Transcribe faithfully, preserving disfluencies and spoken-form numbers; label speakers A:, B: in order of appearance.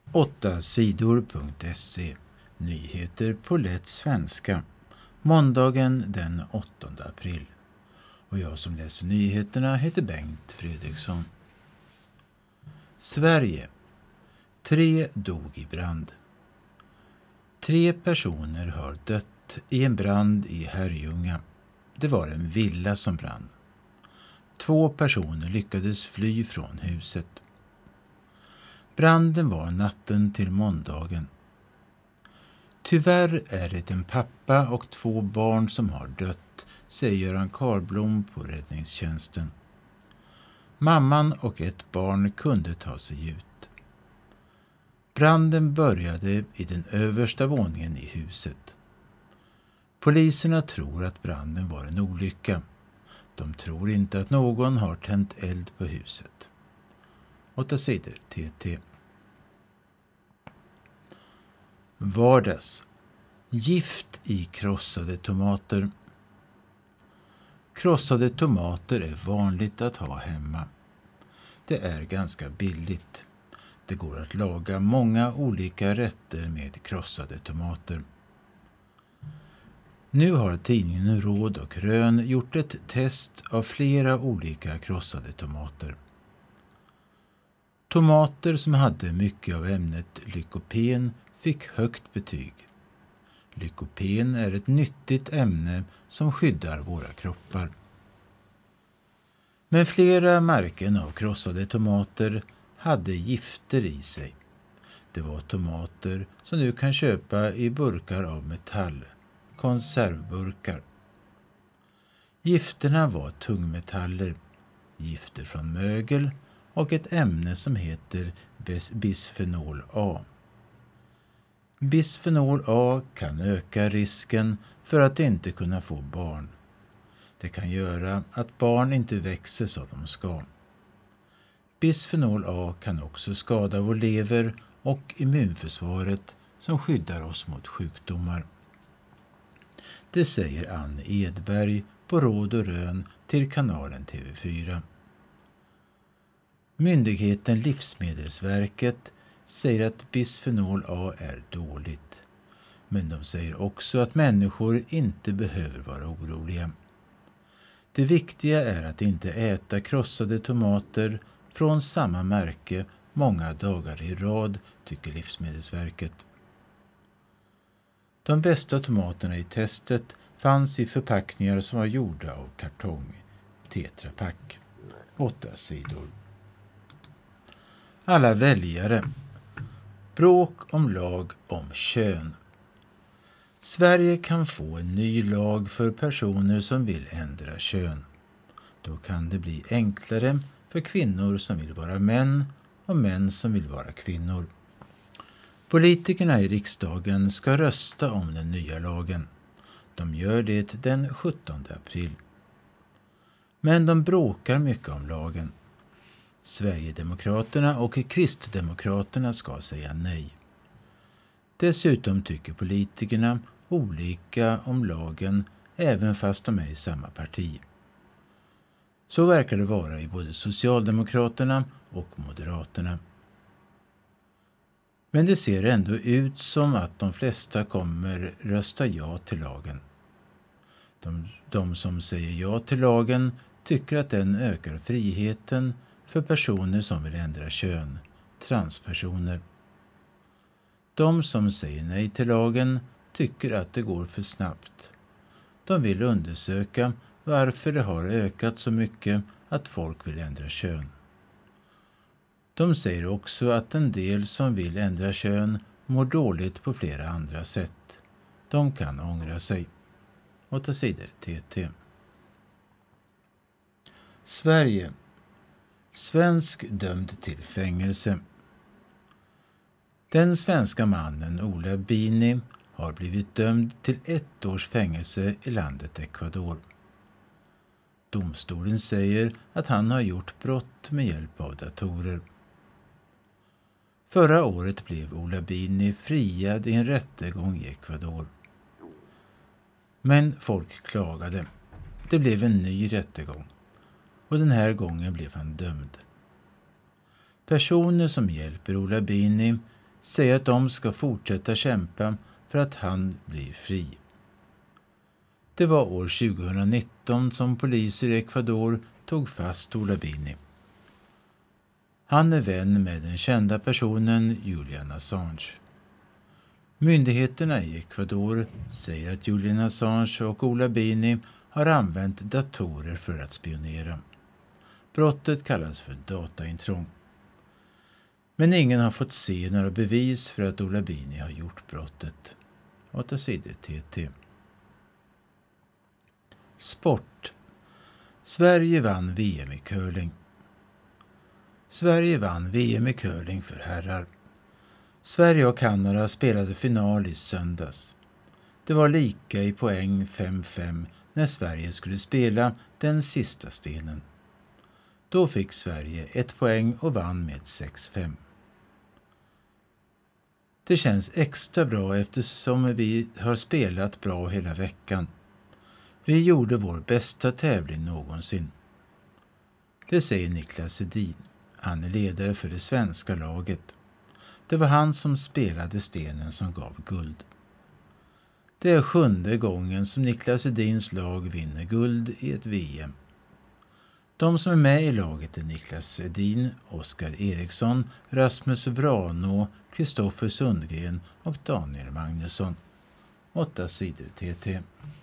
A: åtta sidor punkt se. Nyheter på lätt svenska. Måndagen den åttonde april. Och jag som läser nyheterna heter Bengt Fredriksson. Sverige. Tre dog i brand. Tre personer har dött i en brand i Herrljunga. Det var en villa som brann. Två personer lyckades fly från huset. Branden var natten till måndagen. Tyvärr är det en pappa och två barn som har dött, säger Göran Karlblom på räddningstjänsten. Mamman och ett barn kunde ta sig ut. Branden började i den översta våningen i huset. Poliserna tror att branden var en olycka. De tror inte att någon har tänt eld på huset. åtta sidor T T. Vardags. Gift i krossade tomater. Krossade tomater är vanligt att ha hemma. Det är ganska billigt. Det går att laga många olika rätter med krossade tomater. Nu har tidningen Råd och Rön gjort ett test av flera olika krossade tomater. Tomater som hade mycket av ämnet lykopen fick högt betyg. Lykopen är ett nyttigt ämne som skyddar våra kroppar. Men flera märken av krossade tomater hade gifter i sig. Det var tomater som du kan köpa i burkar av metall, konservburkar. Gifterna var tungmetaller, gifter från mögel och ett ämne som heter bisfenol A. Bisfenol A kan öka risken för att inte kunna få barn. Det kan göra att barn inte växer som de ska. Bisfenol A kan också skada vår lever och immunförsvaret som skyddar oss mot sjukdomar. Det säger Ann Edberg på Råd och Rön till kanalen T V fyra. Myndigheten Livsmedelsverket säger att bisfenol A är dåligt. Men de säger också att människor inte behöver vara oroliga. Det viktiga är att inte äta krossade tomater från samma märke många dagar i rad, tycker Livsmedelsverket. De bästa tomaterna i testet fanns i förpackningar som var gjorda av kartong, Tetra Pak. Åtta sidor. Alla väljare. Bråk om lag om kön. Sverige kan få en ny lag för personer som vill ändra kön. Då kan det bli enklare för kvinnor som vill vara män och män som vill vara kvinnor. Politikerna i riksdagen ska rösta om den nya lagen. De gör det den sjuttonde april. Men de bråkar mycket om lagen. Sverigedemokraterna och Kristdemokraterna ska säga nej. Dessutom tycker politikerna olika om lagen även fast de är i samma parti. Så verkar det vara i både Socialdemokraterna och Moderaterna. Men det ser ändå ut som att de flesta kommer rösta ja till lagen. De, de som säger ja till lagen tycker att den ökar friheten för personer som vill ändra kön, transpersoner. De som säger nej till lagen tycker att det går för snabbt. De vill undersöka varför det har ökat så mycket att folk vill ändra kön. De säger också att en del som vill ändra kön mår dåligt på flera andra sätt. De kan ångra sig. åtta sidor T T. Sverige. Svensk dömd till fängelse. Den svenska mannen Ola Bini har blivit dömd till ett års fängelse i landet Ecuador. Domstolen säger att han har gjort brott med hjälp av datorer. Förra året blev Ola Bini friad i en rättegång i Ecuador. Men folk klagade. Det blev en ny rättegång. Och den här gången blev han dömd. Personer som hjälper Ola Bini säger att de ska fortsätta kämpa för att han blir fri. Det var år tjugonitton som poliser i Ecuador tog fast Ola Bini. Han är vän med den kända personen Julian Assange. Myndigheterna i Ecuador säger att Julian Assange och Ola Bini har använt datorer för att spionera. Brottet kallas för dataintrång. Men ingen har fått se några bevis för att Ola Bini har gjort brottet. åtta sidor T T. Sport. Sverige vann V M i curling. Sverige vann V M i curling för herrar. Sverige och Kanada spelade final i söndags. Det var lika i poäng fem fem när Sverige skulle spela den sista stenen. Då fick Sverige ett poäng och vann med sex fem. Det känns extra bra eftersom vi har spelat bra hela veckan. Vi gjorde vår bästa tävling någonsin. Det säger Niklas Edin. Han är ledare för det svenska laget. Det var han som spelade stenen som gav guld. Det är sjunde gången som Niklas Edins lag vinner guld i ett V M. De som är med i laget är Niklas Edin, Oskar Eriksson, Rasmus Vranå, Kristoffer Sundgren och Daniel Magnusson. åtta sidor T T.